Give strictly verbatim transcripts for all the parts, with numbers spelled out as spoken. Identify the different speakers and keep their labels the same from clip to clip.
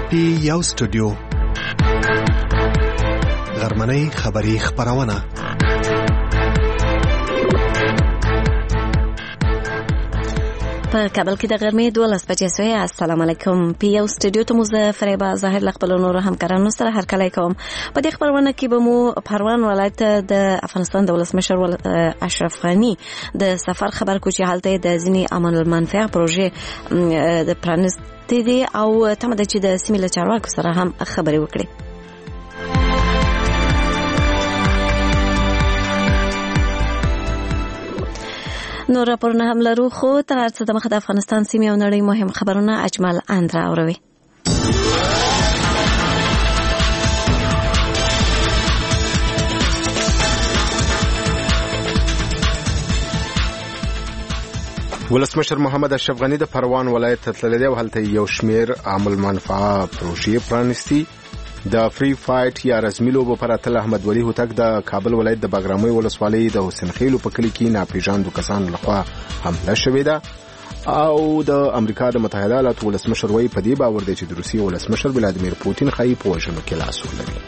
Speaker 1: پی یو سټوډیو غرمنۍ خبری خبرونه
Speaker 2: په کابل کې د غرمې دولس بجې سوی. السلام علیکم. پی یو سټوډیو ته مو زه فریبا ظاهر له خپل نورو همکارانو سره هرکلی کوم. په دې خبرونه کې به مو پروان ولایت د افغانستان د ولسمشر اشرف غني د سفر خبر کو چې حالت د ځینې امان المنفعه پروژې د پرانستې دي او تمه ده چې د سیمې له چارواکو سره هم خبرې وکړي. نور راپورونه هم لرو خو تر هر څه د مخه د افغانستان سیمې او نړۍ مهم خبرونه اجمل اندرا اوروي.
Speaker 3: ولسمشر محمد اشرف غني د پروان ولایت ته تللی دی او هلته یو شمیر عامل منفعه پروژې پرانستي. د فری فایټ یا رسمي لوبو پر اتل احمد ولی هوتک د کابل ولایت د باګرامي ولسوالۍ د حسین خیلو په کلی کې ناپېژاندو کسانو لخوا حمله شوې ده او د امریکا د متحده ایالاتو ولسمشر وایي په دې باور دی چې د روسیې ولسمشر ولادیمیر پوتین ښایي په وژنو کې لاس ولري.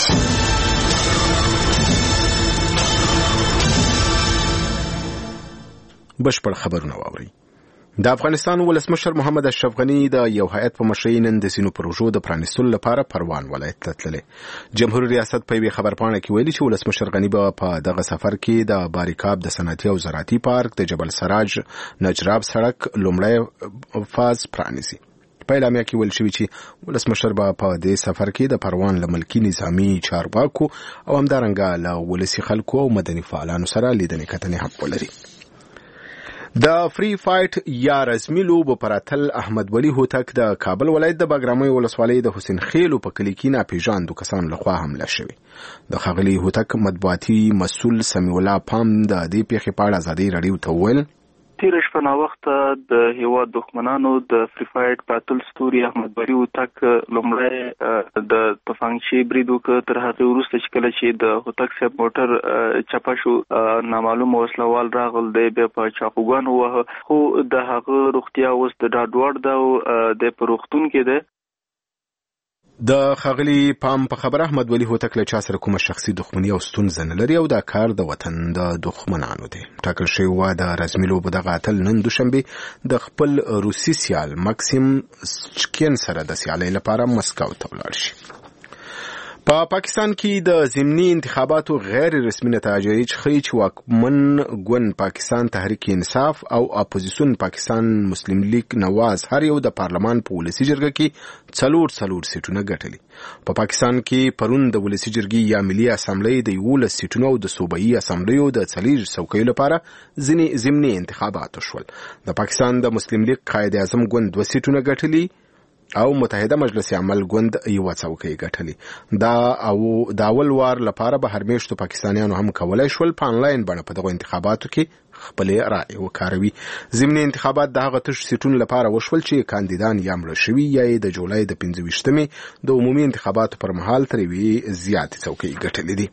Speaker 3: بشپړ خبرونه واورئ. د افغانستان ولسمشر محمد اشرف غني د یو هیئت په مشرۍ نن د ځینو پروژو د پرانیستلو لپاره پروان ولایت ته تللی. جمهوریت ریاست په یوې خبرپاڼه کې ویلي چې ولسمشر غني به په دغه سفر کې د باریکاب د صنعتي او زراعتي پارک د جبل سراج نجراب سړک لومړی فاز پرانیزي. په اعلامیه کې ویل شوي چې ولسمشر به په دې سفر کې د پروان له ملکي نظامي چارواکو او همدارنګه له ولسي خلکو او مدني فعالانو سره لیدنې کتنې هم ولري. د فری فایټ یا رسمي لوبو پر اتل احمد ولی هوتک د کابل ولایت د باګرامي ولسوالۍ د حسین خیلو په کلی کې ناپېژاندو کسانو لخوا حمله شوې. د ښاغلي هوتک مطبوعاتي مسؤل سمیع الله پام د دې پیښې په اړه ازادي راډیو ته وویل
Speaker 4: تیر شپه نا وخت د هیواد دښمنانو د فری فایټ پاتل ستوري احمد ولی هوتک لومړی د تفنګچی بریدو ک تر هغه وروسته چې کله چې د هوتک صاحب موټر چپا شو نامعلوم وسلوال راغل دی به په چاقوګان وه خو د هغه روغتیا اوس د ډاډوړ د د پروختون کې ده.
Speaker 3: د خغلی پام په خبر احمد ولی هوتک له چا سره کومه شخصي دښمنی او ستونزه نه لري او دا کار د وطن د دښمنانو دی. ټاکل شوی و د رسمي لوبو دغه اتل نن دوشنبه د خپل روسي سیال ماکسیم چکین سره د سیالۍ لپاره مسکو ته ولاړ شي. په پا پاکستان کې د ضمني انتخاباتو غیر رسمي نتایج ښیي چې واکمن ګوند پاکستان تحریک انصاف او اپوزیسون پاکستان مسلم لیگ نواز هر یو د پارلمان په ولسي جرګه کې څلور څلور سیټونه ګټلي. په پا پاکستان کې پرون د ولسي جرګې یا ملي اسامبلۍ د یولس سیټونو او د صوبایي اسامبلیو د څلور څوکیو لپاره ځینې ضمني انتخابات وشول. د پاکستان د مسلم لیگ قائد اعظم ګوند دوه سیټونه ګټلي او متحده مجلس عمل ګوند یو څوکۍ ګټلي. دا او د اول وار لپاره به هر میاشتو پاکستانیانو هم کولای شول په انلاین بڼه په دغه انتخاباتو کې خپل رائے وکاروي. ضمني انتخابات د هغه تش سیټونو لپاره وشول چې کاندیدان یا مړه شوي یا د جولای د پنځه ویشتمې د عمومي انتخاباتو پر مهال تر یوې زیاتې څوکۍ ګټلې دي.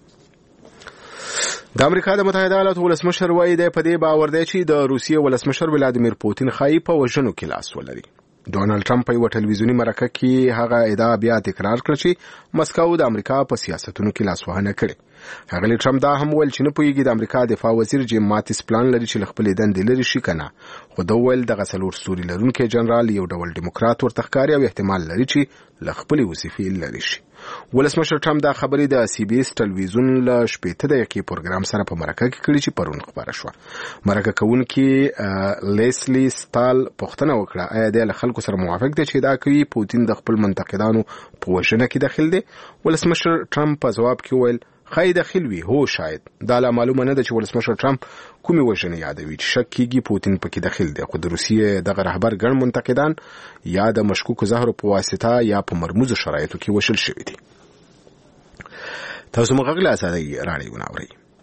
Speaker 3: د امریکا د متحده ایالاتو ولسمشر وایي دی په دې باور دی چې د روسیې ولسمشر ولادیمیر پوتین ښایي په وژنو کې لاس ولري. ډونالد ټرمپ په یو ټلویزیوني مرکه کې هغه ادعا بیا تکرار کړ چې مسکو د امریکا په سیاستونو کې لاسوهنه کړې. ښاغلي ټرمپ دا هم ویل چې نه پوهیږي د امریکا دفاع وزیر جیم ماتیس پلان لري چې له خپلې دندې لرې شي که نه. خو ده وویل دغه څلور ستوري لرونکی جنرال یو ډول ډیموکرات ورته ښکاري او احتمال لري چې له خپلې وظیفې لرې شي. ولسمشر ټرمپ دا خبرې د سی بي اس ټلویزیون له شپېته دقیقې پروګرام سره په مرکه کې کړي چې پرون خبره شوه. مرکه کوونکي لیسلی ستال پوښتنه وکړه آیا دی له خلکو سره موافق دی چې دا کوي پوتین د خپل منتقدانو په وژنه کې داخل دی. ولسمشر ټرمپ په ځواب کې وویل خای داخل وي هو شاید دا لا معلومه نه ده چې ولسمشر ټرمپ کومې وژنې یادوي چې شک کېږي پوتین پکې داخل دی. خو د روسیې دغه رهبر ګڼ منتقدان یا د مشکوکو زهرو په واسطه یا په مرموزو شرایطو کې وژل شوي دي. تاسو موږ غږ له ازادۍ راډیو اورئ.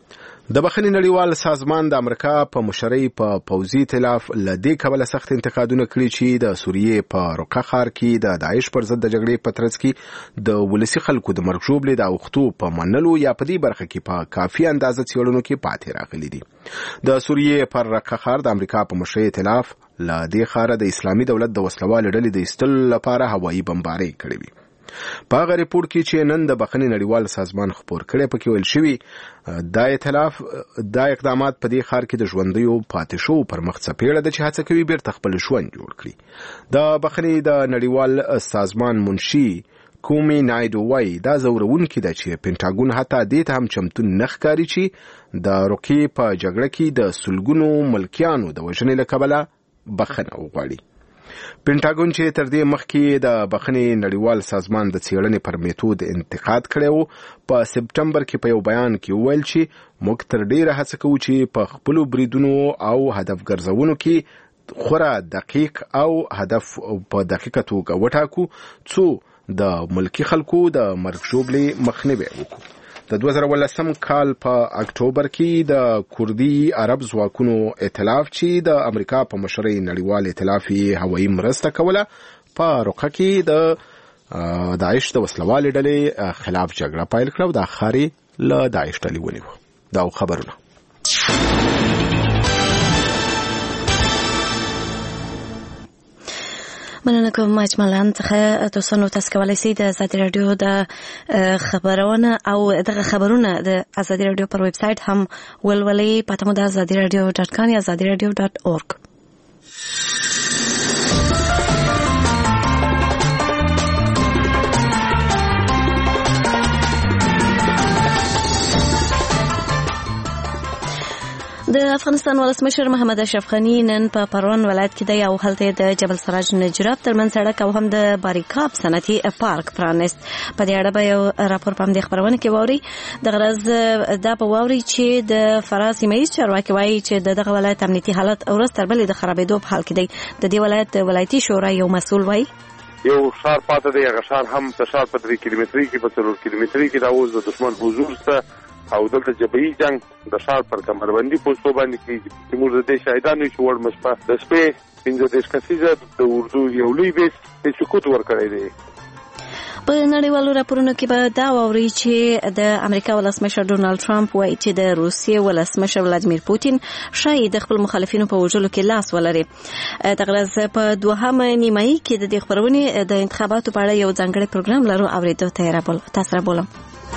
Speaker 3: د بخښنې نړیوال سازمان د امریکا په مشرۍ په پوځي ائتلاف له دې کبله سخت انتقادونه کړي چې د سوریې په رقه ښار کې د داعش پر ضد د جګړې په ترڅ کې د ولسي خلکو د مرګ ژوبلې د اوښتو په منلو یا په دې برخه کې په کافي اندازه څېړنو کې پاتې راغلي دي. د سوریې پر رقه ښار د امریکا په مشرۍ ائتلاف له دې ښاره د اسلامي دولت د وسلوالې ډلې د ایستلو لپاره هوایي بمبارۍ کړې وي. په هغه ریپورت کې چې نن د بخښنې نړیوال سازمان خپور کړی پکې ویل شوي دا ائتلاف دا اقدامات په دې ښار کې د ژوندیو پاتې شوو پر مخ څپېړه ده چې هڅه کوي بیرته خپل ژوند جوړ کړي. د بخښنې د نړیوال سازمان منشي کومي نایډو وایي دا ځورونکې ده چې پینټاګون حتی دې ته هم چمتون نه ښکاري چې د روکې په جګړه کې د سلګونو ملکیانو د وژنې له کبله بخښنه وغواړي. پینټاګون چې تر دې مخکې د بخښنې نړیوال سازمان د څېړنې پر میتود انتقاد کړی و په سپټمبر کې په یو بیان کې وویل چې موږ تر ډیره هڅه کوو چې په خپلو بریدونو او هدف ګرځونو کې خورا دقیق او هدف په دقیقه توګه وټاکو څو د ملکي خلکو د مرګ ژوبلې مخنیوی وکړو. د دوه زره ولسم کال په اکتوبر کې د کوردي عرب ځواکونو ائتلاف چې د امریکا په مشرۍ نړیوال ائتلاف یې هوایي مرسته کوله په رقه کې د داعش د وسلوالې ډلې خلاف جګړه پیل کړه او د ښار یې له داعش ډلې ونیو. دا خبرونه
Speaker 2: مننه کوم اجمالاً څخه تاسو تاسو کولای شئ د ازادي رادیو د خبرونه او دغه خبرونه د ازادي رادیو پر ویب سټ هم ولولئ په تمه د ازادي رادیو ډاټ کام یا ازادي رادیو ډاټ اورګ. د افغانستان ولسمشر محمد اشرف غنی نن په پروان ولایت کې د یو هلته د جبل سراج نجراب ترمنځ سړک او هم د باریکاب صنعتي پارک پرانست. په دې اړه به یو راپور په دې خبرونه کې ووري. د غرض دا په ووري چې د فراز سیمه‌ایز چارواکي وایي چې دغه ولایت امنیتي حالت ورځ تر بلې د خرابېدو په حال کې دی. د دې ولایت ولایتي شورا یو مسؤل وایي
Speaker 5: یو ښار پاتې دی. هغه ښار هم د ښار په درې کیلومتري کې په څلور کیلومتري کې دا اوس د دښمن حضور ته او دلته جبهي جنگ د ښار پر کمربندي پوسټو باندې کېږي چې موږ د دې شاهدانو چې وړ مشپه د شپې پنځه دېرش کسیزه د اردو یو لوی بیس د سکوت ورکړی دی.
Speaker 2: په نړیوالو راپورونو کې به دا واوري چې د امریکا ولسمشر ډونالد ټرمپ وایي چې د روسیې ولسمشر ولادیمیر پوتین شاید د خپل مخالفینو په وژلو کې لاس ولري. د غرض په دوهمه نیمایي کې د دې خبرونې د انتخاباتو په اړه یو ځانګړی پروګرام لرو اورېدو ته یې رابول تاسو را بولم.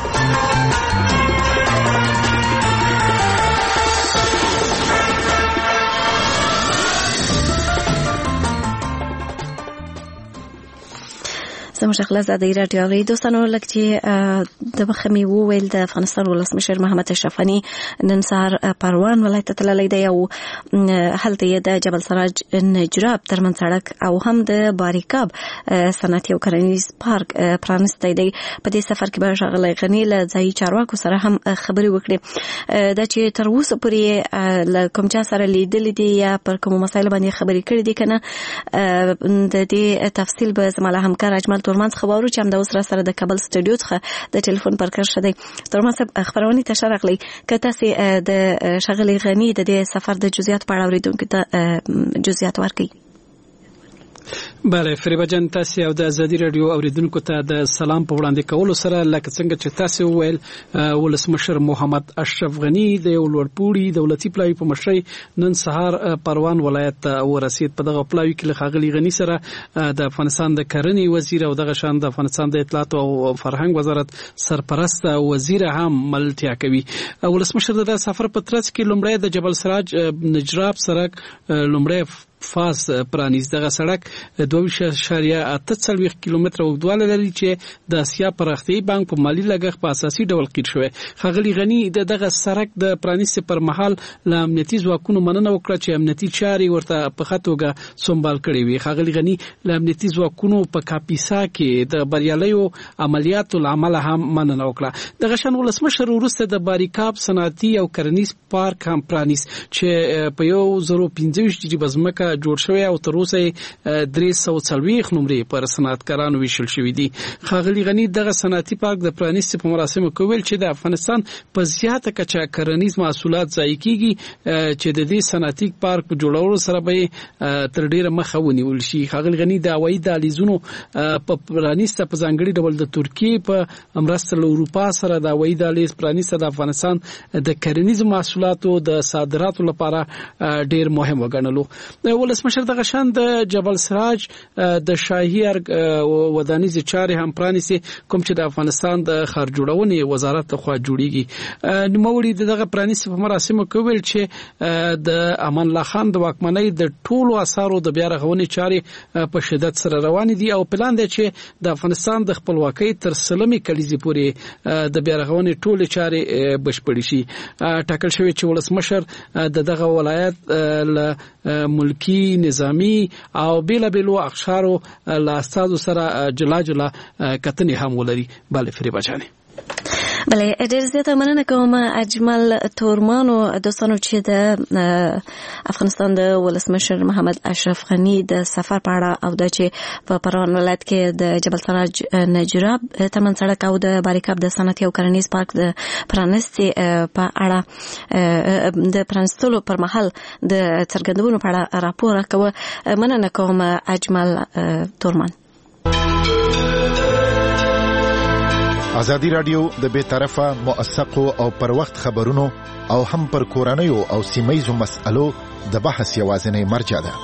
Speaker 2: زموږ خلاص د رادیو اوري دوستانو لکه چې د مخمي وویل د افغانستان ولسمشر محمد اشرف غنی نن سهار پروان ولایت ته تللی دی او هلته د جبل سراج نجراب ترمنځ سړک او هم د باریکاب صنعتي او کرنیز پارک پرانستی دی. په دې سفر کې به ښاغلی غنی له ځایي چارواکو سره هم خبرې وکړي. دا چې تر اوسه پورې له کوم چا سره لیدلې دي یا پر کومو مسایلو باندې خبرې کړې دي که نه د دې تفصیل به زما له همکار اجمل تورمان څخه واورو چې همدا اوس را سره د کابل سټوډیو څخه د ټلیفون پر کار شدی. تورمان صاحب خبرونه ته شرغلی که تاسو د ښاغلي غنی د دې سفر د جزئیات په اړه اوریدونکو ته جزئیات ورکړئ.
Speaker 6: بله فریبا جان تاسو او د ازادي رادیو اوریدونکو ته د سلام په وړاندې کولو سره لکه څنګه چې تاسو وویل ولسمشر محمد اشرف غنی د یو لوړپوړي دولتي پلاوي په مشرۍ نن سهار پروان ولایت ته ورسید. په دغه پلاوي کې له ښاغلي غنی سره د افغانستان د کرنې وزیر او دغه شان د افغانستان د اطلاعات او فرهنګ وزارت سرپرست وزیر هم ملتیا کوي. ولسمشر د سفر په ترڅ کې لومړی د جبل سراج نجراب سړک لومړی فاز پرانیز. دغه سړک دوه اشاریه اته څلوېښت کیلومتره اوږدوالی لري چې د اسیا پراختیایي بانک په مالي لګښت په اساسي ډول قیر شوی. ښاغلي غني د دغه سړک د پرانیستې پر مهال له امنیتي ځواکونو مننه وکړه چې امنیتي چارې ورته په ښه توګه سمبال کړې وي. ښاغلي غني له امنیتي ځواکونو په کاپیسا کې د بریالیو عملیاتو له امله هم مننه وکړه. دغه شان ولسمشر وروسته د باریکاب صنعتي او کرنیز پارک هم پرانیست چې په یو زرو پنځه ویشت جریبه ځمکه جوړ شوی او تر اوسه درې سوه څلوېښت نمرې پر صنعتکارانو ویشل شوي دي. ښاغلي غني دغه صنعتي پارک د پرانیستي په مراسمو کې ویل چې د افغانستان په زیاته کچه کرنیز محصولات ضایع کیږي چې د دې صنعتي پارک په جوړولو سره به تر ډیره مخه ونیول شي. ښاغلي غني د هوایي دهلیزونو په پرانیسته په ځانګړي ډول د ترکیې په مرسته له اروپا سره د هوایي دهلیز پرانیسته د افغانستان د کرنیز محصولاتو د صادراتو لپاره ډیر مهم وګڼلو. ولسمشر دغه شان د جبل سراج د شاهي ارګ ودانیز چارې هم پرانیسي کوم چې د افغانستان د ښار جوړونې وزارت لخوا جوړیږي. نوموړي دغه پرانیسي په مراسمو کې ویل چې د امان الله خان د واکمنۍ د ټولو اثارو د بیا رغونې چارې په شدت سره روان دي او پلان دی چې د افغانستان د خپلواکۍ تر سلمې کلیزې پورې د بیا رغونې ټولې چارې بشپړې شي. ټاکل شوی چې ولسمشر د دغه ولایت له ملکی نظامی او بیلابیلو اقشارو له استازو سره جلا جلا کتنې هم ولري. بله فریبا جانې.
Speaker 2: بله ډیر زیاته مننه کوم اجمل تورمان او دوستانو چې د افغانستان د ولسمشر محمد اشرف غنی د سفر په اړه او د چې په پروان ولایت کې د جبل سراج نجراب تمن سړک او د باریکاب د صنعتي او کرنیز پارک د پرانستي په اړه د پرانستلو پر مهال د څرګندونو په اړه راپور راکوه. مننه کوم اجمل تورمان.
Speaker 7: ازادي رادیو د بے طرفه موثقو او پر وخت خبرونو او هم پر کورنیو او سیمایزو مسألو د بحث یوازینی مرجع ده.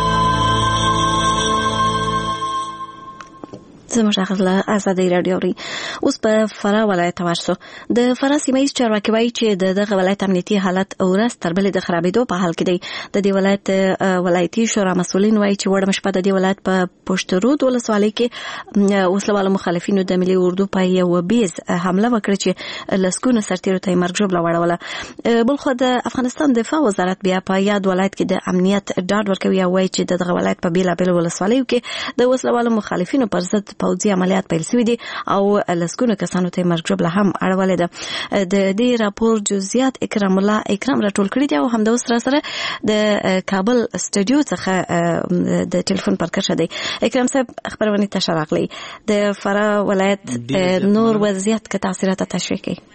Speaker 2: زموږ غږ ازادي رادیو ری اوس په فراه ولایت ورسو د فراه سیمایي چارواکي وایي چې د دغه ولایت امنیتي حالت اورس تر بلې د خرابېدو په حال کې دی. د دې ولایت ولایتي شورا مسولین وایي چې وړ مشپه د دې ولایت په پشت رود ولسوالۍ کې وسلوالو مخالفینو د ملي اردو په یو بیز حمله وکړه چې لسګونه سرتیرو ته مرګ ژوبله وړوله. بل خو د افغانستان دفاع وزارت بیا په یاد ولایت کې د امنیت ډاډ ورکوي او وایي چې دغه ولایت په بیلابیلو ولسوالیو کې د وسلوالو مخالفینو پر ضد پوځي عملیات پیل شوي دي او لسګونه کسانو ته مرګ ژوبله هم اړولې ده. د دې راپور جزئیات اکرام الله اکرام راټول کړي دي او هم د اوس را سره د کابل سټوډیو څخه د ټلیفون پر کښه دی. اکرام صاحب خبرونه ته راغلي د فراه ولایت نور وضعیت که تاثیرات تشریح کړي.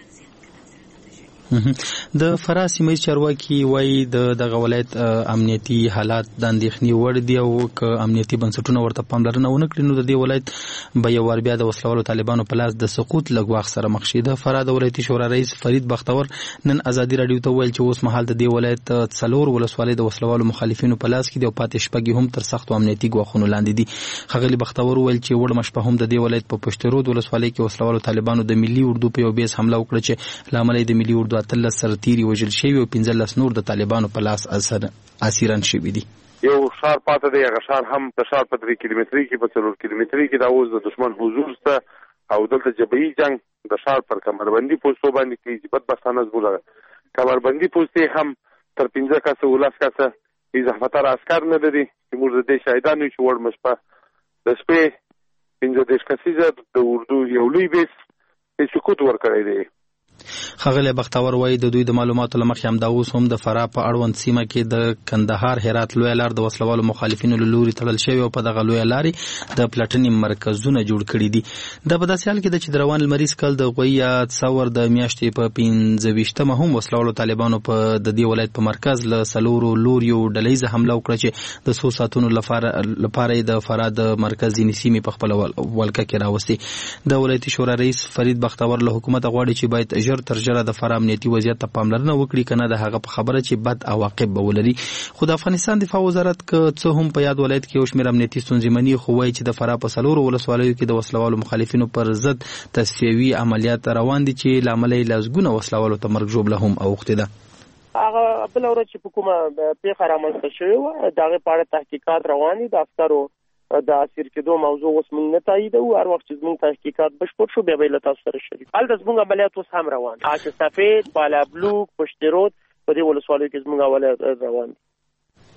Speaker 8: د فراه سیمه چارواکي وایي د دغه ولایت امنیتي حالات د اندېښنې وړ دي او که امنیتي بنسټونه ورته پاملرنه ونه کړي نو د دې ولایت به یو وار بیا د وسلوالو طالبانو په لاس د سقوط له ګواښ سره مخ شي. د فراه د ولایتي شورا رئیس فرید بختور نن ازادي رادیو ته ویل چې اوس مهال د دې ولایت څلور ولسوالۍ د وسلوالو مخالفینو په لاس کې دي او پاتې شپږ هم تر سختو امنیتي ګواښونو لاندې دي. ښاغلي بختور ویل چې وړ مشپه هم د دې ولایت په پشت رود ولسوالۍ کې وسلوالو طالبانو د ملي اردو په یو بیس حمله وکړه چې له امله د ملي اردو اتلس سرتیري وژل شوي او پنځلس نور د طالبانو په لاس اسیران شوي دي.
Speaker 5: یو ښار پاته دی، هغه ښار هم د ښار په درې کیلومترۍ کې په څلور کیلومترۍ کې دا اوس د دشمن حضور سته او دلته جبهي جنگ د ښار پر کمربندي پوستو باندې کېږي. بدبختانه زموږ کمربندي پوستې هم تر پنځه کسه ولس کسه اضافه عسکر نه لري چې موږ د دې شاهدان یو چې وړ مشپه د شپې پنځه دېرش کسیزه د اردو یو لوی بیس سقوط ورکړی دی.
Speaker 8: ښاغلی بختور وایي د دوی د معلوماتو له مخې همدا اوس هم د فراه په اړوند سیمه کې د کندهار هرات لویه لار د وسلوالو مخالفینو له لوري تړل شوې او په دغه لویه لارې د پلټنې مرکزونه جوړ کړي دي. دا په داسې حال کې ده چې د روان لمریز کال د غوي یا تصور د میاشتې په پنځه ویشتمه هم وسلوالو طالبانو په د دې ولایت په مرکز له څلورو لوریو ډلهیزه حمله وکړه چې د څو ساعتونو لپاره یې د فراه د مرکز ځینې سیمې په خپله ولکه کې راوستې. د ولایتي شورا رئیس فرید بختور له حکومته غواړي چې باید ژر تر ژره د فراه امنیتي وضعیت ته پاملرنه وکړي که نه د هغه په خبره چې بد عواقب به ولري. خو د افغانستان دفاع وزارت که څه هم په یاد ولایت کې یو شمېر امنیتي ستونزې مني خو وایي چې د فراه په څلورو ولسوالیو کې د وسلوالو مخالفینو پر ضد تصفیوي عملیات روان دي چې له امله یې لسګونه وسلوالو ته مرګ ژوبله هم اوښتې ده.
Speaker 9: هغه بله ورځ چې په کومه پېښه رامنځته شوې وه د هغې په اړه تحقیقات روان دي. د افسرو د اسیر کېدو موضوع اوس موږ نه تاییدوو. هر وخت چې زموږ تحقیقات بشپړ شو بیا به یې له تاسو سره شریک. هلته زموږ عملیات اوس هم روان دي. آچ سفید، بالابلوک، پشت رود په دې ولسوالیو کې زموږ عملیات روان دي.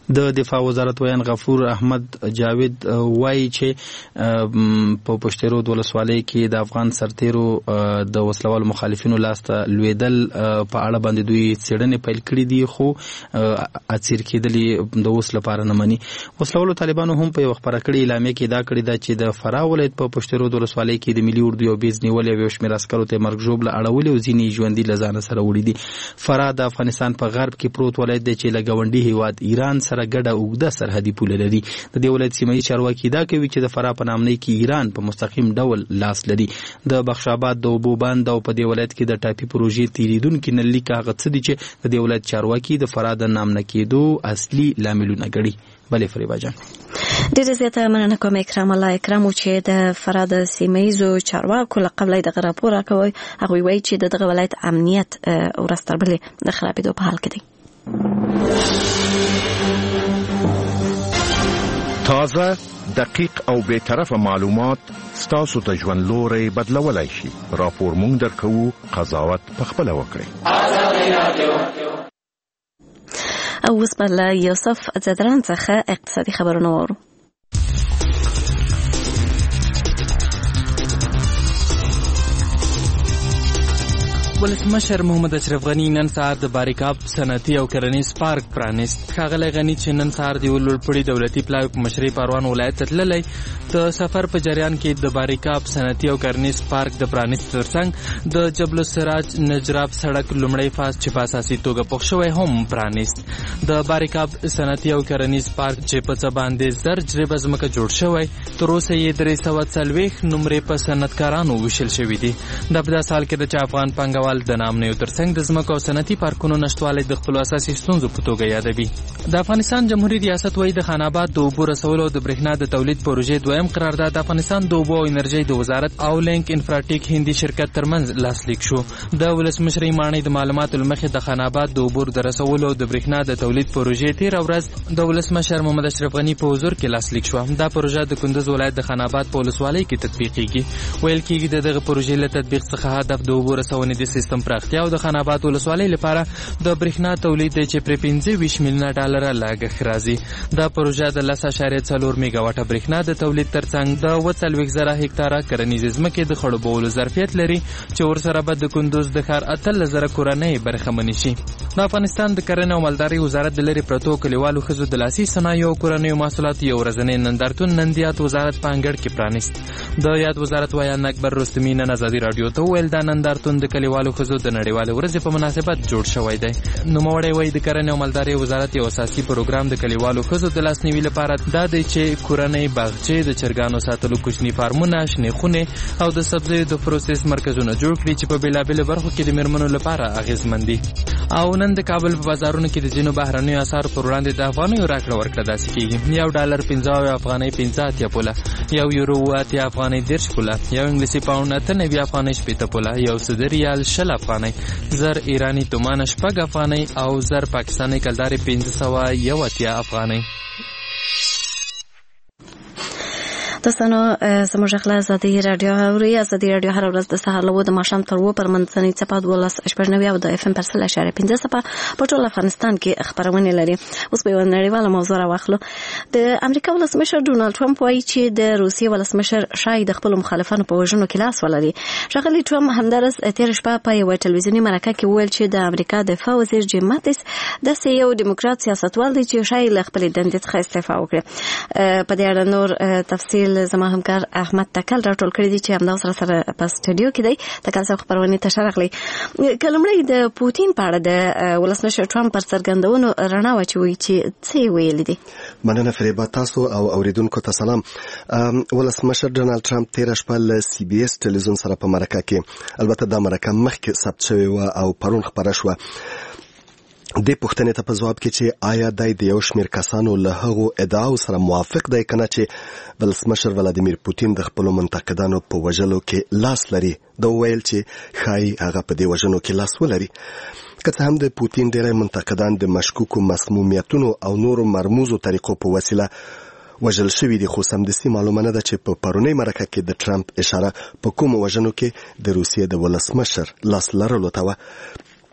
Speaker 8: د دفاع وزارت ویان غفور احمد جاوید وایي چې په پشترود ولسوالۍ کې د افغان سرتیرو د وسلوال مخالفینو لاسته لویدل په اړه باندې دوی څېړنې پیل کړې دي، خو اڅیر کېدلې د اوس لپاره نه مني. وسلوالو طالبانو هم په یو خبره کړې اعلامیه کې دا کړې ده چې د فراه ولایت په پشترود ولسوالۍ کې د ملي اردو یو بیز نیول یو شمېر عسکرو ته مرګ ژوبله اړولې او ځینې ژوندي له ځانه سره وړي دي. فراه د افغانستان په غرب کې پروت ولایت دی چې له ګاونډي هیواد ایران سره ګډه اوږده سرحدي پوله لري. د دې ولایت سیمه ییز چارواکي دا کوي چې د فراه په نامنۍ کې ایران په مستقیم ډول لاس لري. د بخش آباد د اوبو بند او په دې ولایت کې د ټاپي پروژې تیریدونکي نلیک هغه څه دي چې د دې ولایت چارواکي د فراه د نامنه کېدو اصلي لاملونه ګڼي. بلې فریبا جان،
Speaker 2: ډېره زیاته مننه کوم اکرام الله اکرامو چې د فراه د سیمه ییزو چارواکو له قبله دغه راپور راکوي. هغوی وایي چې د دغه ولایت امنیت ورځ تر بلې د خرابېدو په حال کې دی.
Speaker 7: تازه، دقیق او بے طرفه معلومات ستاسو ته ژوند لوري بدلولای شي. راپور مونږ درکوو، قضاوت پخپله وکړئ.
Speaker 2: او اوس به له یوسف زدران څخه اقتصادي خبرونه واورو.
Speaker 10: ولسمشر محمد اشرف غنی نن سهار د باریکاب صنعتي او کرنیز پارک پرانیست. ښاغلی غنی چې نن سهار د یو لوړپوړي دولتي پلاوي په مشرۍ پروان ولایت ته تللی، د سفر په جریان کې د باریکاب صنعتي او کرنیز پارک د پرانیست ترڅنګ د جبل السراج نجراب سړک لومړی فاز چې په اساسي توګه پوښ شوی هم پرانیست. د باریکاب صنعتي او کرنیز پارک چې په څه باندې زر جریبه ځمکه جوړ شوی، تر اوسه یې درې سوه څلوېښت نمرې په صنعتکارانو ویشل شوي دي. دا په داسې حال کې ده چې افغان پانګوال د نامنیو ترڅنګ د ځمکو او صنعتي پارکونو نشتوالی د خپلو اساسي ستونزو په توګه یادوي. د افغانستان جمهوریت ریاست وایي د خان آباد د اوبو رسولو او د برېښنا د تولید پروژې دویم قرارداد د افغانستان د اوبو او انرژۍ د وزارت او لینک انفراټیک هندي شرکت ترمنځ لاسلیک شو. د ولسمشرۍ ماڼۍ د معلوماتو له مخې د خان آباد د اوبو د رسولو او د برېښنا د تولید پروژې تېره ورځ د ولسمشر محمد اشرف غني په حضور کې لاسلیک شوه. دا پروژه د کندز ولایت د خان آباد په ولسوالۍ کې تطبیقېږي. ویل کېږي د دغه پروژې له تطبیق څخه هدف د اوبو رسونې د سیستم پراختیا او د خان آباد ولسوالۍ لپاره د برېښنا تولید دی چې پرې پنځه ویشت میلیونه ډالره لګښت راځي. دا پروژه د لس اعشاریه څلور میګا واټه برېښنا د تولید ترڅنګ د اووه څلوېښت زره هکټاره کرنیزې ځمکې د خړوبولو ظرفیت لري چې ورسره به د کندوز د ښار اتلس زره کورنۍ برخمنې شي. د افغانستان د کرنې او مالدارۍ وزارت د لرې پرتو کلیوالو ښځو د لاسي صنایعو او کورنیو محصولاتو یو ورځنی نندارتون نن د یاد وزارت په انګړ کې پرانیست. د یاد وزارت ویان اکبر رستمي نن ازادي راډیو ته وویل دا نندارتون د کلیوالو ښځو د نړیوالې ورځې په مناسبت جوړ شوی دی. نوموړی وایي د کرنې او مالدارۍ وزارت یو اساسي پروګرام د کلیوالو ښځو د لاسنیوي لپاره دا دی چې کورنۍ باغچې، د چرګانو ساتلو کوچني فارمونه، شنې خونې او د سبزیو د پروسس مرکزونه جوړ کړي چې په بېلابېلو برخو کې د میرمنو لپاره اغېزمن دي. او نن د کابل په بازارونو کې د ځینو بهرنیو اسعارو پر وړاندې د افغانیو راکړه ورکړه داسې کېږي. یو ډالر پنځه اویا افغانۍ پنځه اتیا پوله، یو یورو اوه اتیا افغانۍ دېرش پوله، یو انګلیسي پاونډ اته نوي افغانۍ شپېته پوله، یو سعودي ریال شل افغانۍ، زر ایرانی تومان شپږ افغانۍ او زر پاکستاني کلدارې پنځه سوه یو اتیا افغانۍ.
Speaker 2: دوستانو زموږ غږ له ازادي راډیو اوري. ازادي راډیو هره ورځ د سهار له اووه د ماښام تر اووه پر منځنۍ څپه دولس شپږ نوي او د اف ام پر سل اشاریه پنځه څپه په ټول افغانستان کې خپرونې لري. اوس به یوه نړیواله موضوع راواخلو. د امریکا ولسمشر ډونالډ ټرمپ وایي چې د روسیې ولسمشر شاید د خپلو مخالفانو په وژنو کې لاس ولري. ښاغلی ټرمپ همداراز تېره شپه په یوه ټلویزیوني مرکه کې وویل چې د امریکا دفاع وزیر جیم ماتیس داسې یو ډیموکرات سیاستوال دی چې شاید له خپلې دندې څخه استعفا وکړي. په دې اړه نور تفصیل زما همکار احمد تکل راټول کړی دی چې همدا سره سره په سټډیو کې دی. تکل صاحب خبرونه ته شرغلی. کلمړی د پوتین په اړه د ولسمشر ټرمپ پر څرګندونو رڼا واچوي چې څه ویل دي.
Speaker 1: مننه فریبا، تاسو او اوریدونکو ته سلام. ولسمشر ډونالد ټرمپ تیر شپه له سی بي اس ټلویزیون سره په مرکه کې، البته دا مرکه مخکې ثبت شوې و او پرون خبره شوه، د پوښتنې ته په ځواب کې چې آیا دای د یو شمېر کسانو له هغو ادعاو سره موافق دی کنه چې ولسمشر ولادیمیر پوتین د خپلو منتقدانو په وژلو کې لاس لري، دا وویل چې ښایي هغه په دې وژنو کې لاس ولري. که څه هم د پوتین ډېری منتقدان د مشکوکو مسمومیتونو او نورو مرموزو طریقو په وسیله وژل شوي دي، خو سمدستي معلومه نه ده چې په پرونۍ مرکه کې د ټرمپ اشاره په کومو وژنو کې د روسیې د ولسمشر لاس لرلو ته وه.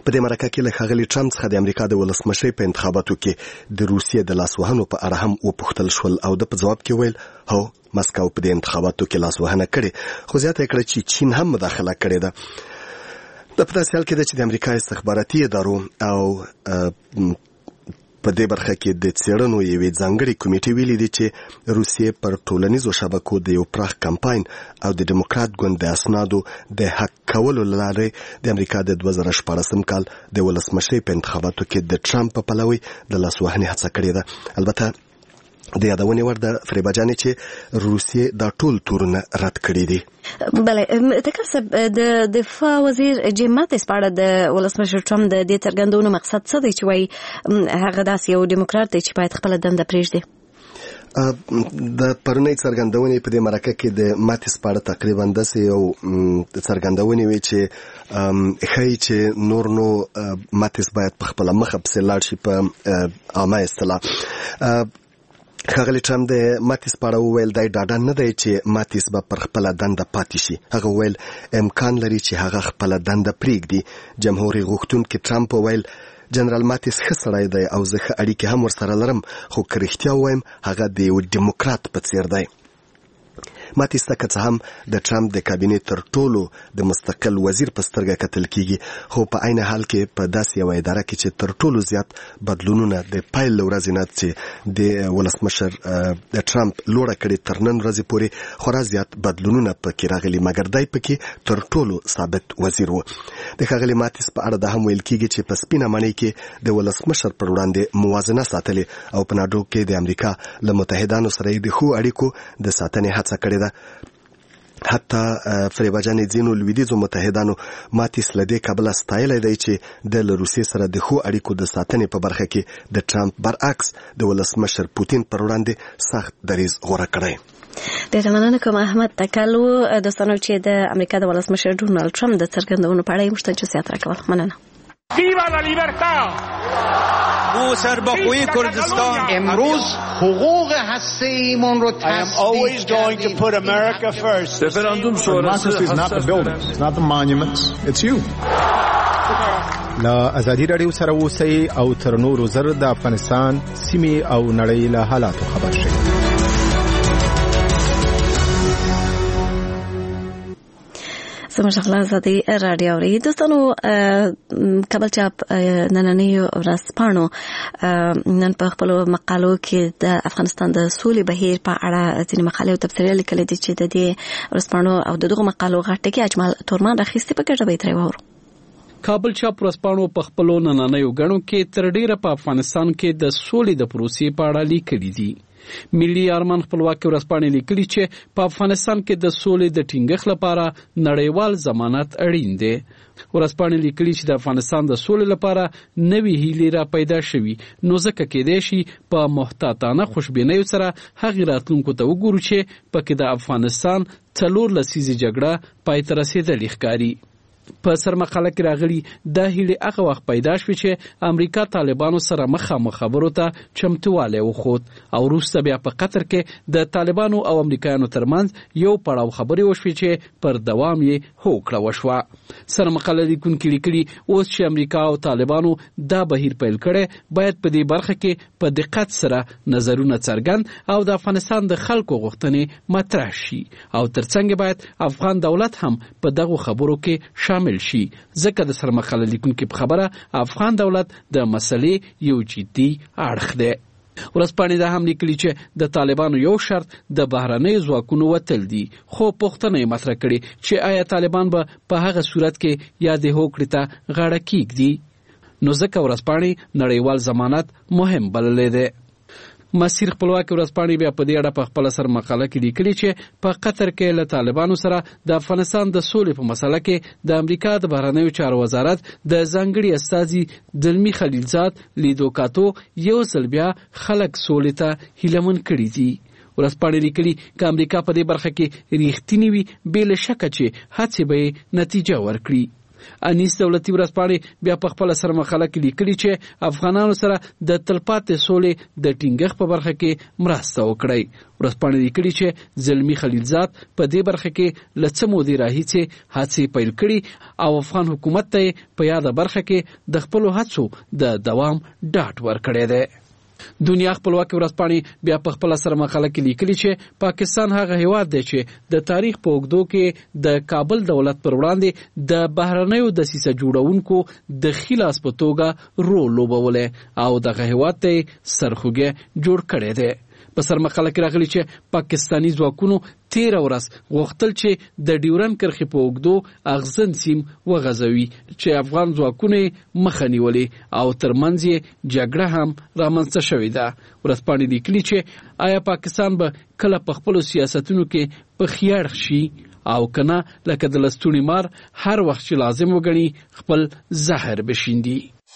Speaker 1: په دې مرکه کې له ښاغلي ټرمپ څخه د امریکا د ولسمشرۍ په انتخاباتو کې د روسیې د لاسوهنو په اړه هم وپوښتل شول او د په جواب کې ویل هو مسکو په دې انتخاباتو کې لاسوهنه کړې، خو زیاته کړه چې چین هم مداخله کړې ده. د په داسې حال کې ده چې د امریکا استخباراتي ادارو او په دې برخه کې د څېړنو یوې ځانګړې کمیټې ویلي دي چې روسیې پر ټولنیزو شبکو د یو پراخ کمپاین او د ډیموکرات ګوند د اسنادو د حق کولو له لارې د امریکا د دوه زره شپاړسم کال د ولسمشرۍ په انتخاباتو کې د ټرمپ په پلوي د لاسوهنې هڅه کړې ده. البته د یادونې وړ ده فریبا جانې چې روسیې دا ټول تورونه رد کړي دي.
Speaker 2: بله تکاسب د دفاع وزیر جیم ماتیس په اړه د ولسمشر ټرمپ د دې څرګندونو مقصد څه دی چې وایي هغه داسې یو ډیموکرات دی چې باید خپله دنده پرېږدي؟
Speaker 1: د پرونۍ څرګندونې په دې مرکه کې د ماتیس په اړه تقریبا داسې یو څرګندونې وي چې ښایي چې نور نو ماتیس باید په خپله مخه پسې لاړ شي په عامه اصطلاح. ښاغلی ټرمپ د ماتیس په اړه وویل دی ډاډه نه دی چې ماتیس به پر خپله دنده پاتې شي. هغه وویل امکان لري چې هغه خپله دنده پرېږدي. جمهوري غوښتونکي ټرمپ وویل جنرال ماتیس ښه سړی دی او زه ښه اړیکې هم ورسره لرم، خو که رښتیا ووایم هغه د یو ډیموکرات په څیر دی. ماتیس ته که څه هم د ټرمپ د کابینې تر ټولو د مستقل وزیر په سترګه کتل کیږي، خو په عین حال کې په داسې یوه اداره کې چې تر ټولو زیات بدلونونه د پیل له ورځې نه چې د ولسمشر د ټرمپ لوړه کړې تر نن ورځې پورې خورا زیات بدلونونه پکې راغلي، مګر دی پکې تر ټولو ثابت وزیر و. د ښاغلي ماتیس په اړه دا هم ویل کیږي چې په سپینه ماڼۍ کې د ولسمشر پر وړاندې موازنه ساتلې او په ناټو کې د امریکا له متحدانو سره د ښو اړیکو د ساتنې هڅه کړې ده. حتی فریبا جانې ځینو لویدیځو متحدانو ماتیس له دې کبله ستایلی دی چې د له روسیې سره د ښو اړیکو د ساتنې په برخه کې د ټرمپ برعکس د ولسمشر پوتین پر وړاندې سخت دریځ غوره کړی.
Speaker 2: ډېره مننه کوم احمد تکلو. دوستانو چې د امریکا د ولسمشر ډونالد ټرمپ د څرګندونو په اړه یې موږ ته جزئیات راکول. مننه.
Speaker 11: ویوا لا لیبرتا.
Speaker 12: ما سربخوی کردستان
Speaker 13: امروز حقوق هسته‌ایمون رو
Speaker 11: I am always going to put America first.
Speaker 14: Referendum sonrası is not the buildings, it's not the monuments, it's you.
Speaker 3: لا ازادي رادیو سره اوسئ او تر نورو زر د افغانستان سیمې او نړۍ له حالاتو خبر شئ.
Speaker 2: زموږ خپل ازادي رادیو ری دوستانو کابل چاپ نننی ورځپاڼو نن په خپل مقالو کې د افغانستان د سولې بهیر په اړه ځینې مقالې او تبصرې لیکلې دي چې د دې ورځپاڼو او دغه مقالو غټه کې اجمل تورمان راخېستې په ګډه به ترې وورو.
Speaker 6: کابل چاپ ورځپاڼو په خپل نننی غړو کې تر ډیره په افغانستان کې د سولې د پروسې په اړه لیکلي دي. ملي ارمان خپلواکي ورځپاڼې لیکلي چې په افغانستان کې د سولې د ټینګښت لپاره نړیوال ضمانت اړین دی. ورځپاڼې لیکلي چې د افغانستان د سولې لپاره نوې هیلې را پیدا شوي، نو ځکه کېدای شي په محتاطانه خوشبینۍ سره هغې راتلونکو ته وګورو چې پکې د افغانستان څلور لسیزې جګړه پای ته رسېدلې ښکاري. په سرمقاله کې راغلي دا هیلې هغه وخت پیدا شوې چې امریکا طالبانو سره مخامخ خبرو ته چمتوالی وښود او وروسته بیا په قطر کې د طالبانو او امریکایانو ترمنځ یو پړاو خبرې وشوې چې پر دوام یې هوکړه وشوه. سرمقاله لیکونکي لیکلي اوس چې امریکا او طالبانو دا بهیر پیل کړی، باید په دې برخه کې په دقت سره نظرونه څرګند او د افغانستان د خلکو غوښتنې مطرح شي او ترڅنګ باید افغان دولت هم په دغو خبرو کې شامل شي، ځکه د سرمقاله لیکونکي په خبره افغان دولت د مسلې یو جدي اړخ دی. ورځپاڼې دا هم لیکلي چې د طالبانو یو شرط د بهرنیو ځواکونو وتل دي، خو پوښتنه یې مطرح کړې چې آیا طالبان به په هغه صورت کې یا د هوکړې ته غاړه کیږدي، نو ځکه ورځپاڼې نړیوال ضمانت مهم بللی دی. مسیر خپلواکي ورځپاڼې بیا په دې اړه په خپله سرمقاله کې لیکلي چې په قطر کې له طالبانو سره د افغانستان د سولې په مسله کې د امریکا د بهرنیو چارو وزارت د ځانګړي استازي دلمي خلیلزاد لیدو کاتو یو ځل بیا خلک سولې ته هیلهمن کړي دي. ورځپاڼې لیکلي که امریکا په دې برخه کې ریښتینې وي، بې له شکه چې هڅې به یې نتیجه ورکړي. انیس دولتي ورځپاڼې بیا په خپل سرمقاله کې لیکلي چې افغانانو سره د تلپاتې سولې د ټینګښت په برخه کې مرسته وکړي. ورځپاڼې لیکلي چې زلمی خلیلزاد په دې برخه کې له څه مودې راهیسې هڅې پیل کړي او افغان حکومت ته په یاده برخه کې د خپلو هڅو د دوام ډاډ ورکړی دی. دنیا خپلواکي ورځپاڼې بیا په خپل سرمقاله کې لیکلي چې پاکستان هغه هیواد دی چې د تاریخ په اوږدو کې د کابل دولت پر وړاندې د بهرنیو دسیسه جوړونکو د خلاص په توګه رول لوبولی او دغه هیواد ته سرخوږی جوړ کړی دی. په سرمقاله کې راغلي چې پاکستاني ځواکونو تیر ورځ غوښتل چې د ډیورن کرښې په اوږدو اغزن سیم وغځوي چې افغان ځواکونه مخه نیولې او ترمنځ یې جګړه هم رامنځته شوې ده. ورځپاڼې لیکلي چې آیا پاکستان به کله په خپلو سیاستونو کې په خیاړ شي او کنه لکه د لستوڼي مار هر وخت چې لازم وګڼي خپل زهر بشیندي.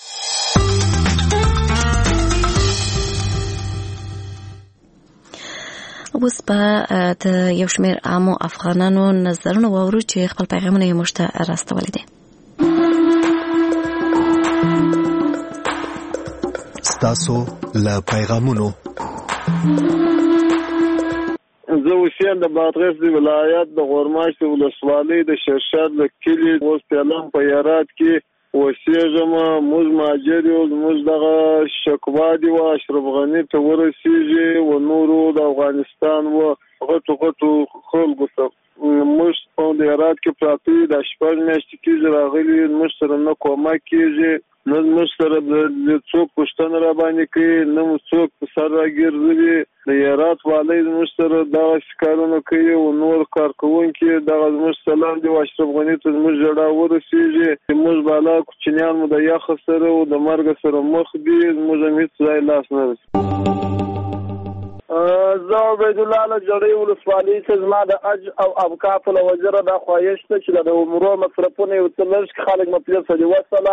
Speaker 2: اوس به د یو شمېر عامو افغانانو نظرونه واورو چې خپل پیغامونه یې موږ ته راستولي دي.
Speaker 1: ستاسو له پیغامونو
Speaker 15: زه اوسېږم د بادغیس د ولایت د غورماشت ولسوالۍ د شرشر د کلي اوس پیلم په یارات کې اوسېږم. موږ مهاجر یو، زموږ دغه شکوا دي و اشرف غني ته ورسېږي و نورو د افغانستان و غټو غټو خلکو ته. موږ په د یارات کې پراته د شپږ میاشتې کېږي راغلي، موږ سره نه کومک کېږي، نه موږ سره د څوک پوښتنه را باندې کوي، نه مو څوک په سر راګرځوي. د یارات والی زموږ سره دغه کارونه کوي او نور کارکوونکي دغه زموږ سلام دی و اشرف غني ته زموږ ژړا ورسېږي. موږ بالا کوچنیان مو د یخ سره او د مرګ سره مخ دي، زموږ هم هېڅ ځای لاس نه رسي. زه عبید الله له جړۍ ولسوالۍ څخه زما د حج او اوقافو له وزیره دا خواهش ده چې د عمرو مصرفونه یو څه لږ خلک مو پرې څه دي.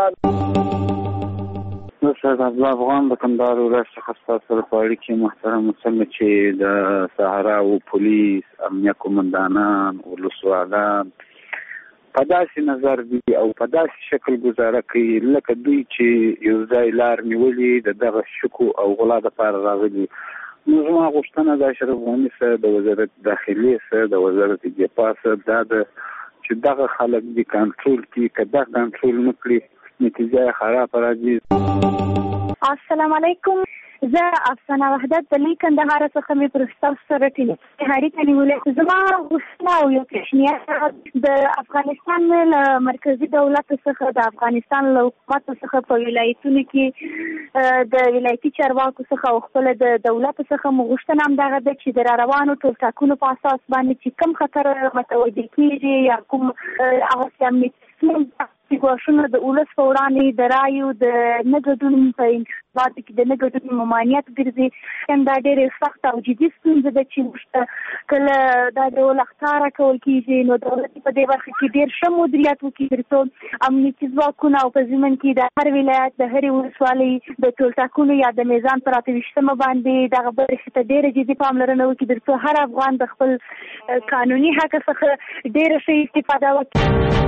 Speaker 15: وسلام. زه سید عبدالله افغان د کندهار ولایت څخه ستاسو سره په اړیکه کې محترم څنګه چې د صحرا او پولیس امنیه قومندانان ولسوالان په داسې نظر دي او په داسې شکل ګزاره کوي لکه دوی چې یو ځای لار نیولې د دغه شکو او غلا دپاره راغلي. نو زما غوښتنه د اشرف غني سره د وزارت داخلي سره د وزارت دفاع سره دا ده چې دغه خلک دې کنټرول کړي، که دا کنټرول نه کړي نتیجه یې خراب راځي.
Speaker 16: السلام علیکم. زه افسانه وحدت د لوی کندهار څخه مې پر ستاسو سره ټلیفوني اړیکه نیولې. زما غوښتنه او یو پیشنهاد د افغانستان له مرکزي دولت څخه د افغانستان له حکومت څخه په ولایتونو کې د ولایتي چارواکو څخه او خپل د دولت څخه مو غوښتنه همدغه ده چې د را روانو ټولټاکنو په اساس باندې چې کوم خطر متوجه کېږي یا کوم هغه امنیتي ګواښونه د ولس په وړاندې د رایو د نه ګډون په انتخاباتو کې د نه ګډون ممانعت ګرځي. دا ډېرې سخته او جدي ستونزه ده چې موږ کله دا ډول اخطاره کول کېږي نو دولت په دې برخه کې ډېر ښه مدیریت وکړي تر څو امنیتي ځواکونه او په ضمن کې د هر ولایت د هرې ولسوالۍ د ټولټاکنو یا د میزان پر اته ویشتمه باندې دغه برخې ته ډېره جدي پاملرنه وکړي تر څو هر افغان د خپل قانوني حق څخه ډېره ښه استفاده وکړي.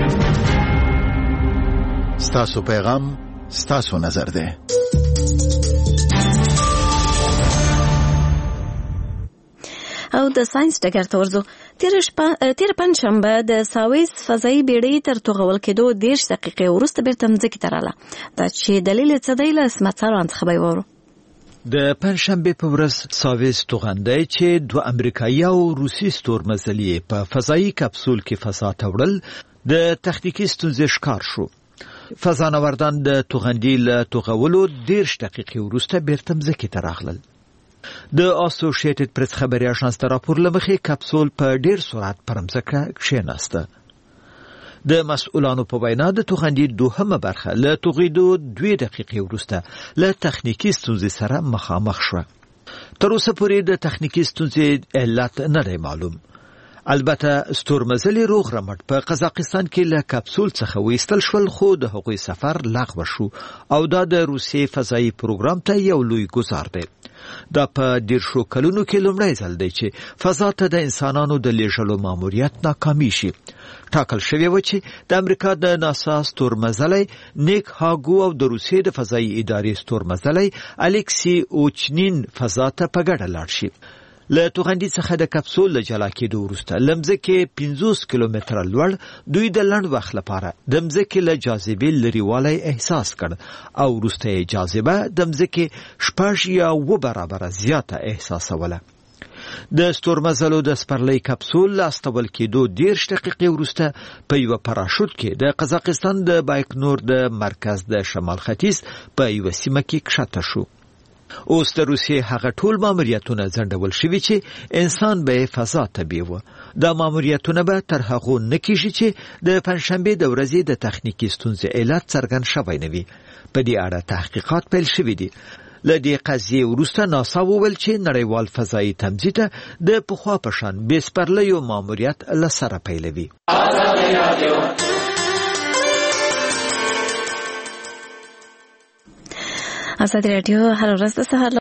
Speaker 17: ستاسو پیغام ستاسو نظر ده.
Speaker 2: او د ساينس ډګر ته ورځو. تیر پنځشنبه د ساویس فضایي بیړۍ تر توغول کېدو دېرش دقیقې وروسته بیرته مځکې ته راغله. دا چې دلیل څه دی له سمڅاران څخه به وورو.
Speaker 18: د پنځشنبه په ورځ ساویس توغندی چې دوه امریکایي او روسي ستورمزلي په فضایي کپسول کې فضا ته وړل د تخنیکي ستونزې ښکار شو. فضانوردان د توغندي له توغولو دېرش دقیقې وروسته بیرته مځکې ته راغلل. د اسوسییټډ پریس خبري اژانس ته راپور له مخې کپسول په ډېر سرعت پر مځکه کښېناسته. د مسؤلانو په وینا د توغندي دوهمه برخه له توغیدو دوه دقیقې وروسته له تخنیکي ستونزې سره مخامخ شوه. تر اوسه پورې د تخنیکي ستونزې علت نه دی معلوم. البته ستورمزلي روغ رمټ په قزاقستان کې له کپسول څخه وېستل شول خو د هغوی سفر لغوه شو او دا د روسیې فضایي پروګرام ته یو لوی ګزار دی. دا په ډیر شو کلونو کې لومړی ځل دی چې فضا ته د انسانانو د لیږلو ماموریت ناکامي شي. ټاکل شوی و چې د امریکا د ناسا ستورمزلی نیک هاګو او د روسیې د فضایي ادارې ستورمزلی الیکسی اوچنین فضا ته په ګډه لاړ شي. له توغندي څخه د کپسول له جلا کېدو وروسته له مځکې پنځوس کیلومتره لوړ دوی د لنډ وخت لپاره د مځکې له جاذبې لرېوالی احساس کړ او وروسته یې جاذبه د مځکې شپږ یا اووه برابره زیاته احساسوله. د ستورمزلو د سپرلۍ کپسول له استول کېدو دېرش دقیقې وروسته په یوه پراشوټ کې د قزاقستان د بایکنور د مرکز د شمال ختیځ په یوه سیمه کې کښته شو. اوس د روسیې هغه ټول ماموریتونه ځنډول شوي چې انسان به فضا ته بیوه. دا ماموریتونه به تر هغو نه کېږي چې د پنجشنبې د ورځې د تخنیکي ستونزې علت څرګند شوی نه وي. په دې اړه تحقیقات پیل شوي دي. له دې قضیې وروسته ناسا وویل چې نړیوال فضایي تمځي ته د پخوا په شان بې سپرلیو ماموریت له سره پیلوي.
Speaker 2: ازادي راډیو هر ورځ د سهار